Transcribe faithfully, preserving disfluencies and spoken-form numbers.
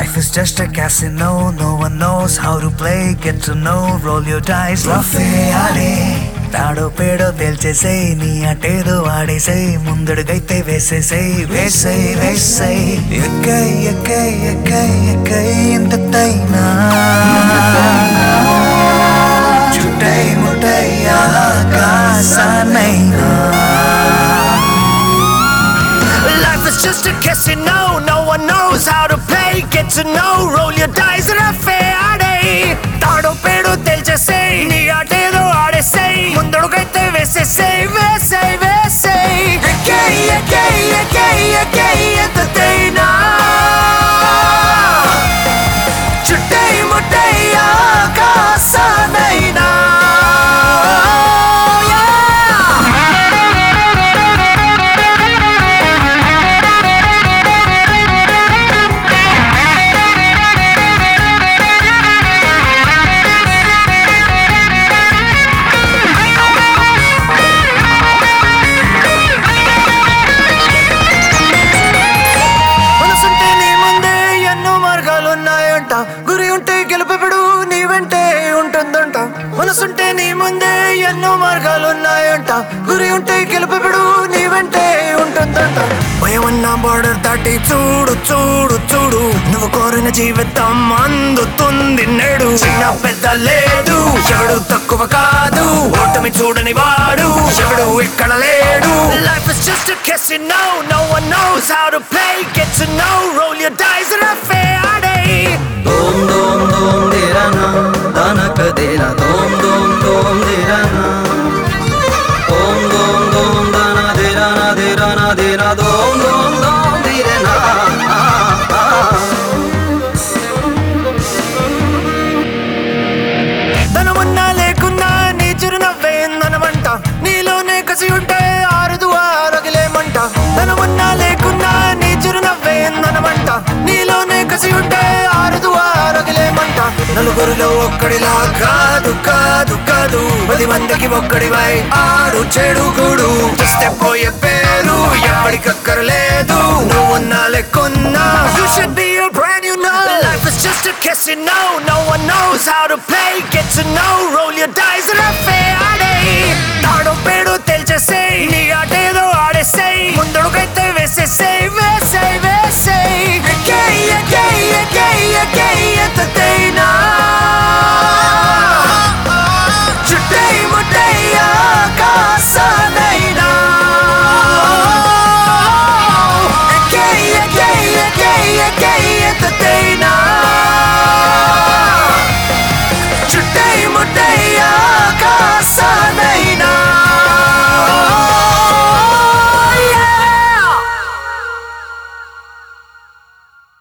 Life is just a casino, no one knows how to play. Get to know, roll your dice, rough ఆడే తాడో పేడో తేల్చేసేయ్, నీ అటేదో ఆడేసేయ్, ముందడుగైతే వేసేసేయ్, వేసేయ్ వేసేయ్. ఎక్కై ఎక్కై ఎక్కై ఎక్కై ఎంతైనా చుట్టై ముట్టై ఆకాశానైనా. Life is just a casino, no one knows how to play. Get to know, roll your dice, rough ఆడే తాడో పేడో తేల్చేసేయ్, నీ అటేదో ఆడేసేయ్, ముందడుగైతే వేసేసేయ్, వేసేయ్ వేసేయ్. ఎక్కై ఎక్కై ఎక్కై ఎక్కై ఎంతైనా చుట్టై ముట్టై ఆకాశానైనా. గురి ఉంటే గెలుపెప్పుడు నీ వెంటే ఉంటుందంట. మనసుంటే నీ ముందే ఎన్నో మార్గాలున్నాయంట. గురి ఉంటే గెలుపెప్పుడు నీ వెంటే ఉంటుందంట. భయమన్న బార్డర్ దాటి చూడు చూడు చూడు, నువ్వు కోరిన జీవితం అందుతుంది నేడు. చిన్న పెద్ద లేదు, ఎవడు తక్కువ కాదు, ఓటమి చూడని వాడు ఎవడు ఇక్కడ లేడు. Life is just a casino, no one knows how to play. Get to know, roll your dice, rough ఆడే. Dom dom dom dirana, danak dera. Dom dom dom dirana, dom dom dom dana dirana dirana dera. Dom dom dom dirana. ధనమున్నా లేకున్నా నీ చిరునవ్వే ననమంట. నీలోనే కసి ఉంటే ఆరుదు ఆరగిలేమంట. ధనమున్నా లేకున్నా నీ చిరునవ్వే ననమంట. నీలోనే కసి ఉంటే ఆరుదు ఆరగిలేమంట. నలుగురిలో ఒక్కడిలా కాదు కాదు కాదు, పది మందికి ఒక్కడివై ఆడు చెడుగుడు. చూస్తే పోయే పేరు ఎప్పటికక్కర్లేదు, నువ్వున్నా లేకున్నా you should be a brand new know. Life is just a casino, no one knows how to play. Get to know, roll your dice, rough